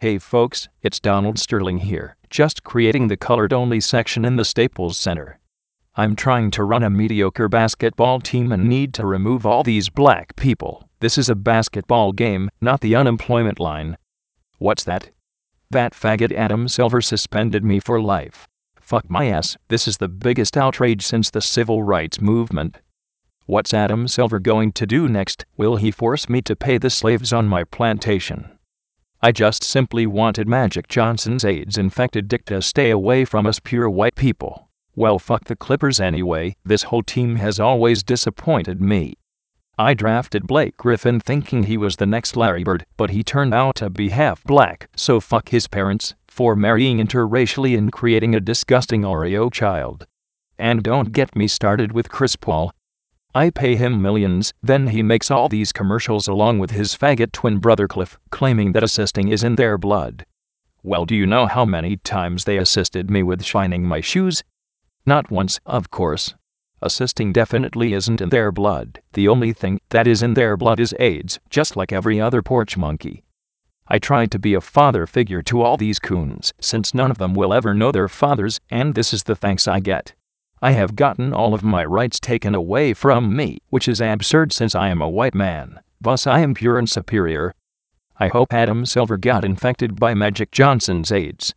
Hey folks, it's Donald Sterling here, just creating the colored-only section in the Staples Center. I'm trying to run a mediocre basketball team and need to remove all these black people. This is a basketball game, not the unemployment line. What's that? That faggot Adam Silver suspended me for life. Fuck my ass, this is the biggest outrage since the civil rights movement. What's Adam Silver going to do next? Will he force me to pay the slaves on my plantation? I just simply wanted Magic Johnson's AIDS-infected dick to stay away from us pure white people. Well, fuck the Clippers anyway, this whole team has always disappointed me. I drafted Blake Griffin thinking he was the next Larry Bird, but he turned out to be half black, so fuck his parents for marrying interracially and creating a disgusting Oreo child. And don't get me started with Chris Paul. I pay him millions, then he makes all these commercials along with his faggot twin brother Cliff, claiming that assisting is in their blood. Well, do you know how many times they assisted me with shining my shoes? Not once, of course. Assisting definitely isn't in their blood. The only thing that is in their blood is AIDS, just like every other porch monkey. I tried to be a father figure to all these coons, since none of them will ever know their fathers, and this is the thanks I get. I have gotten all of my rights taken away from me, which is absurd since I am a white man, thus I am pure and superior. I hope Adam Silver got infected by Magic Johnson's AIDS.